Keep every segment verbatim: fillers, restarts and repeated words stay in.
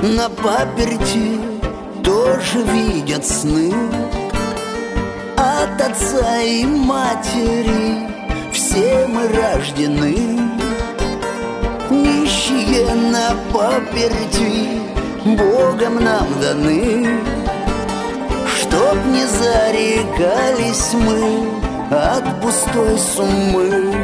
на паперти тоже видят сны. От отца и матери все мы рождены. Нищие на паперти Богом нам даны, чтоб не зарекались мы от пустой суммы.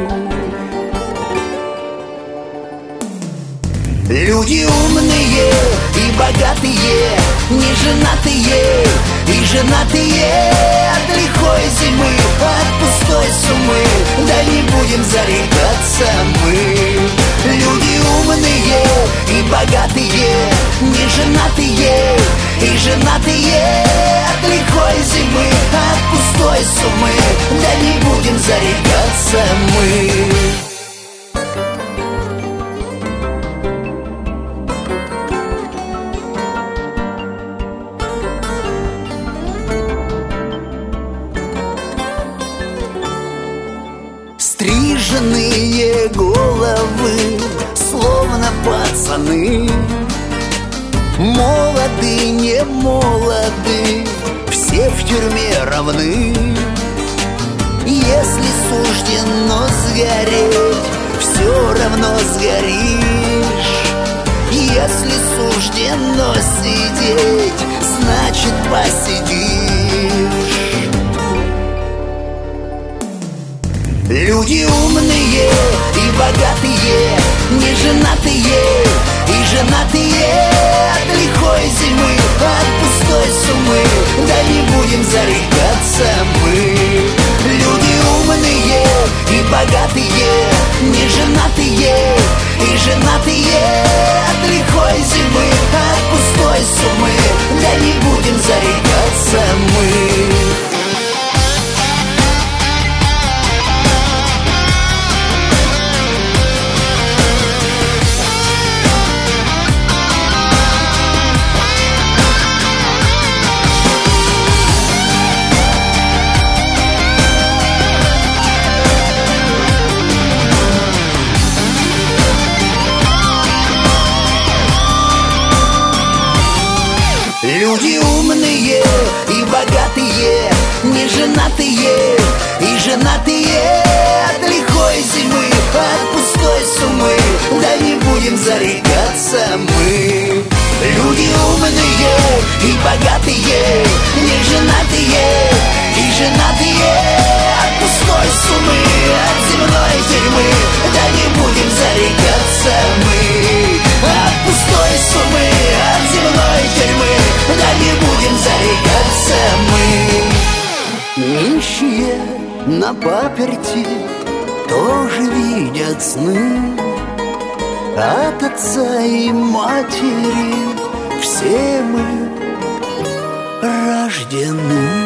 Люди умные и богатые, неженатые и женатые, от лихой зимы, от пустой суммы, да не будем зарекаться мы. Люди умные и богатые, неженатые и женатые, от лихой зимы, от пустой суммы, да не будем зарекаться мы. Стриженные головы, словно пацаны, молоды, не молоды, все в тюрьме равны. Если суждено сгореть, все равно сгоришь. Если суждено сидеть, значит посидишь. Люди умные и богатые, неженатые и женатые, от лихой зимы, от пустой суммы, да не будем зарекаться мы. Люди умные и богатые, неженатые и женатые, от лихой зимы, от пустой суммы, да не будем зарекаться мы. Люди умные и богатые, неженатые и женатые, от лихой зимы, от пустой суммы, да не будем зарекаться мы. Люди умные и богатые, неженатые и женатые, от пустой суммы, от земной тюрьмы, да не будем зарекаться мы. От пустой суммы, от земной тюрьмы, да не будем зарекаться мы. Нищие на паперти тоже видят сны. От отца и матери все мы рождены.